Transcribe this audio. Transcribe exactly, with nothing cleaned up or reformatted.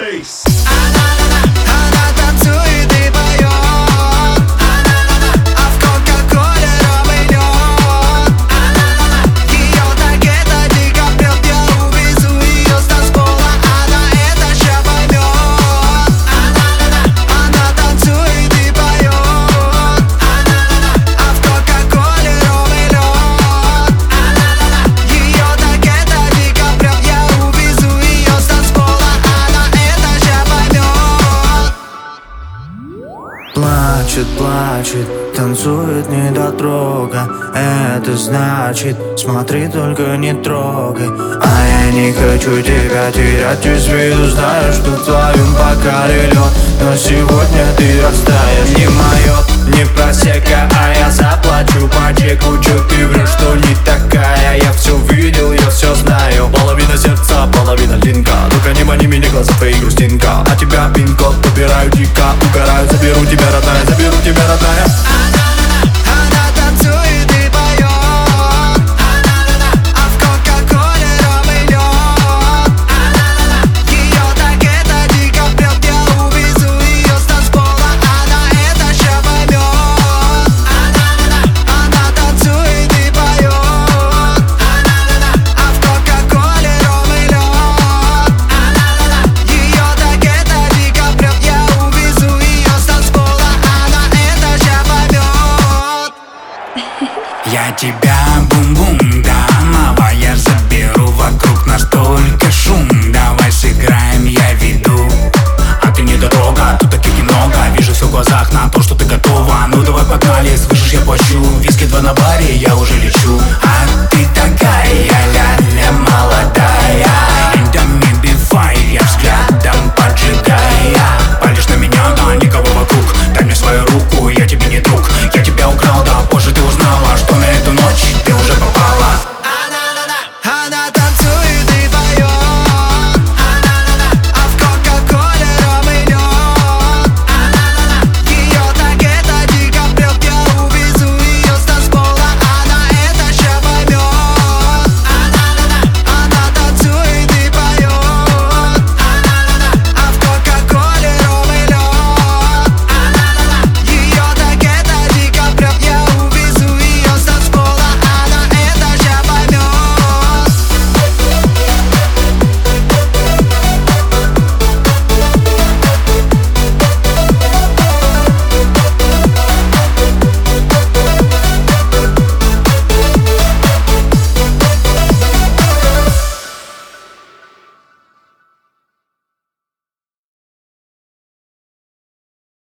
bass. Она танцует и поет, а в кока-коле ром и лед. Ее так это дико прет, я увезу ее с танцпола, она это ща поймет. Она танцует и поет, а в кока-коле ром и лед. Ее так это дико прет, я увезу ее с танцпола, она это ща поймет. Плачет, плачет, танцует недотрога. Это значит, смотри, только не трогай. А я не хочу тебя терять из виду. Знаю, что в твоем бокале лед, но сегодня ты растаешь. Не мое, не просека, а я заплачу по чеку. Чё ты врешь, что не такая? Я все видел, я все знаю. Половина сердца, половина линка. Только не мани меня, глаза твои грустинка. А тебя пин-код побираю дико, угораю. Заберу тебя, родная, заберу тебя, родная. Она танцует и поет, а в кока-коле ром и лед. Ее так это дико прет, я увезу ее с танцпола, она это ща поймет. Она танцует и поет, а в кока-коле ром и лед. Ее так это дико прет, я увезу ее с танцпола, она это ща поймет. Я тебя бум-бум дам, а я заберу. Вокруг нас только шум. Давай сыграем, я веду. А ты не дорога, тут таких немного. Вижу все в глазах на то, что ты готова. Ну давай погнали, слышишь, я плачу. Виски два на баре, я